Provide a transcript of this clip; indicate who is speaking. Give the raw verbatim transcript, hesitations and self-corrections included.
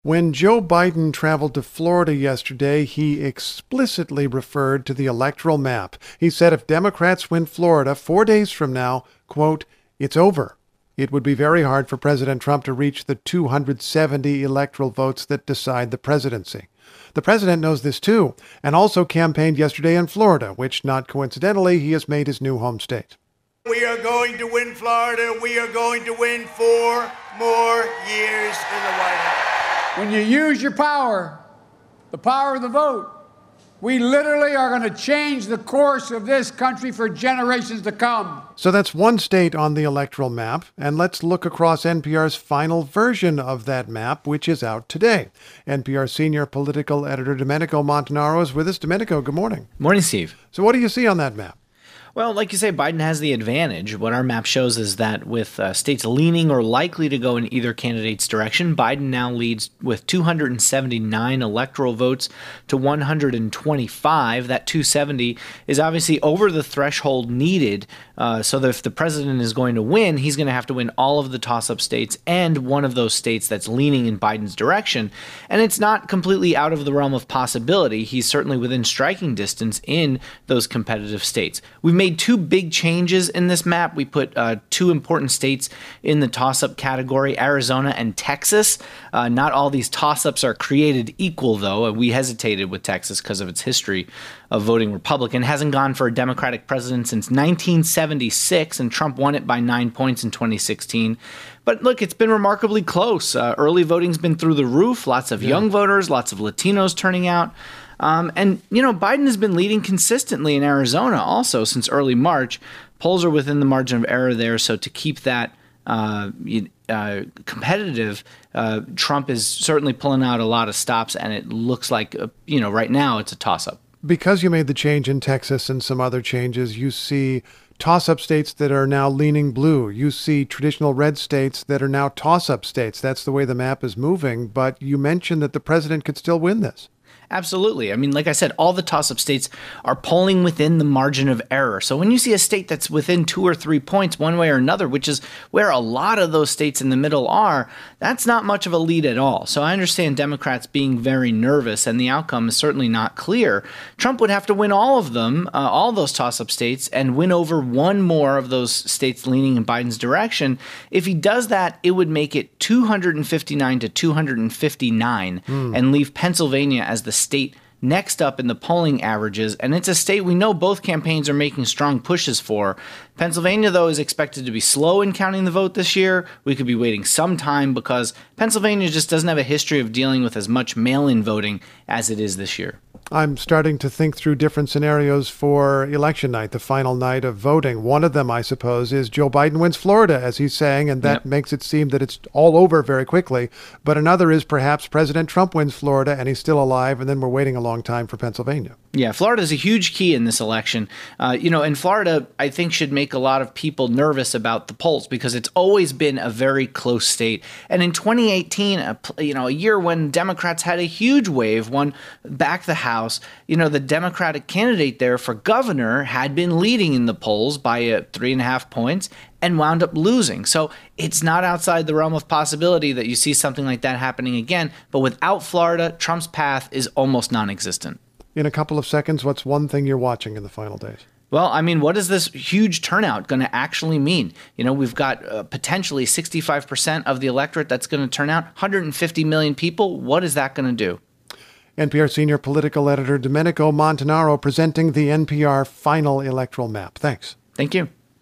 Speaker 1: When Joe Biden traveled to Florida yesterday, he explicitly referred to the electoral map. He said if Democrats win Florida four days from now, quote, it's over. It would be very hard for President Trump to reach the two hundred seventy electoral votes that decide the presidency. The president knows this too, and also campaigned yesterday in Florida, which, not coincidentally, he has made his new home state.
Speaker 2: We are going to win Florida. We are going to win four more years in the White House.
Speaker 3: When you use your power, the power of the vote, we literally are going to change the course of this country for generations to come.
Speaker 1: So that's one state on the electoral map, and let's look across N P R's final version of that map, which is out today. N P R senior political editor Domenico Montanaro is with us. Domenico, good morning.
Speaker 4: Morning, Steve.
Speaker 1: So what do you see on that map?
Speaker 4: Well, like you say, Biden has the advantage. What our map shows is that with uh, states leaning or likely to go in either candidate's direction, Biden now leads with two hundred seventy-nine electoral votes to one hundred twenty-five. That two hundred seventy is obviously over the threshold needed uh, so that if the president is going to win, he's going to have to win all of the toss-up states and one of those states that's leaning in Biden's direction. And it's not completely out of the realm of possibility. He's certainly within striking distance in those competitive states. We've made two big changes in this map. We put uh, two important states in the toss-up category, Arizona and Texas. Uh, not all these toss-ups are created equal, though. We hesitated with Texas because of its history of voting Republican. It hasn't gone for a Democratic president since nineteen seventy-six, and Trump won it by nine points in twenty sixteen. But look, it's been remarkably close. Uh, early voting's been through the roof. Lots of yeah. young voters, lots of Latinos turning out. Um, and, you know, Biden has been leading consistently in Arizona also since early March. Polls are within the margin of error there. So to keep that uh, uh, competitive, uh, Trump is certainly pulling out a lot of stops. And it looks like, uh, you know, right now it's a toss-up.
Speaker 1: Because you made the change in Texas and some other changes, you see toss-up states that are now leaning blue. You see traditional red states that are now toss-up states. That's the way the map is moving. But you mentioned that the president could still win this.
Speaker 4: Absolutely. I mean, like I said, all the toss-up states are polling within the margin of error. So when you see a state that's within two or three points one way or another, which is where a lot of those states in the middle are, that's not much of a lead at all. So I understand Democrats being very nervous, and the outcome is certainly not clear. Trump would have to win all of them, uh, all those toss-up states, and win over one more of those states leaning in Biden's direction. If he does that, it would make it two hundred fifty-nine to two hundred fifty-nine mm. and leave Pennsylvania as the state next up in the polling averages, and it's a state we know both campaigns are making strong pushes for. Pennsylvania, though, is expected to be slow in counting the vote this year. We could be waiting some time because Pennsylvania just doesn't have a history of dealing with as much mail-in voting as it is this year.
Speaker 1: I'm starting to think through different scenarios for election night, the final night of voting. One of them, I suppose, is Joe Biden wins Florida, as he's saying, and that yep. makes it seem that it's all over very quickly. But another is perhaps President Trump wins Florida and he's still alive, and then we're waiting a long time for Pennsylvania.
Speaker 4: Yeah, Florida is a huge key in this election. Uh, you know, and Florida, I think, should make a lot of people nervous about the polls because it's always been a very close state. And in twenty eighteen, a, you know, a year when Democrats had a huge wave, won back the House, you know, the Democratic candidate there for governor had been leading in the polls by uh, three and a half points and wound up losing. So it's not outside the realm of possibility that you see something like that happening again. But without Florida, Trump's path is almost non-existent.
Speaker 1: In a couple of seconds, what's one thing you're watching in the final days?
Speaker 4: Well, I mean, what is this huge turnout going to actually mean? You know, we've got uh, potentially sixty-five percent of the electorate that's going to turn out, one hundred fifty million people. What is that going to do?
Speaker 1: N P R senior political editor Domenico Montanaro presenting the N P R final electoral map. Thanks.
Speaker 4: Thank you.